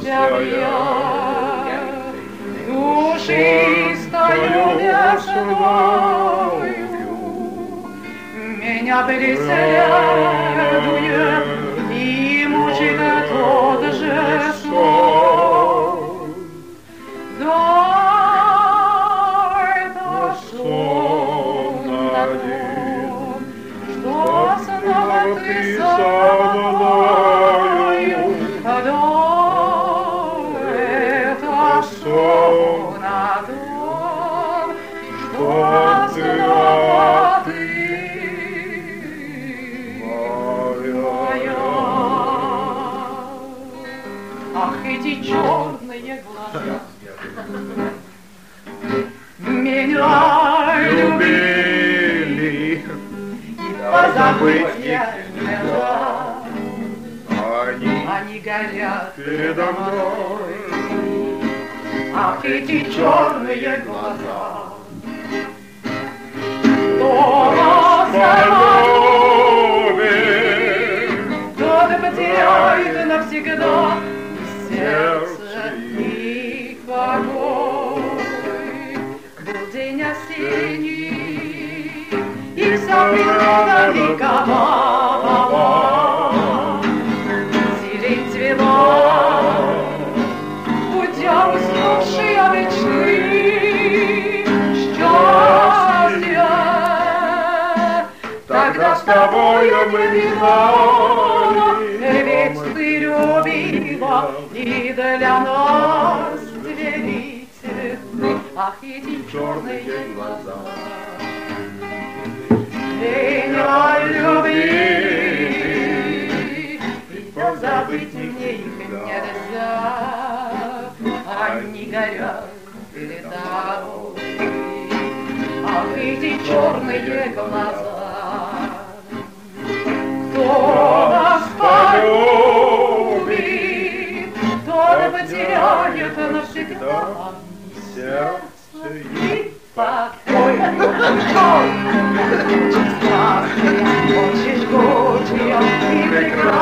я душистою весною меня преследует и мучит тот же сон. Да, это сон один, что снова ты со мною. Да, это сон один, что снова ты. Ах, эти черные глаза меня любили, и позабыть я нельзя. Они горят передо мной. Ах, эти черные глаза, кто вас полюбит, тот потеряет навсегда сердце и покой. Был день осенний, и вся природа ликовала. Зелень цвела, будя уснувшие мечты. Счастье тогда с тобою мы знали, ведь ты любила и для нас двери цветны. Ах, эти черные глаза, день любви, и позабыть мне их нельзя. Они горят передо мной. Ах, эти черные глаза, кто нас полюбит, тот потеряет навсегда сердце и покой. Очень страстная, очень жгучая и прекрасная.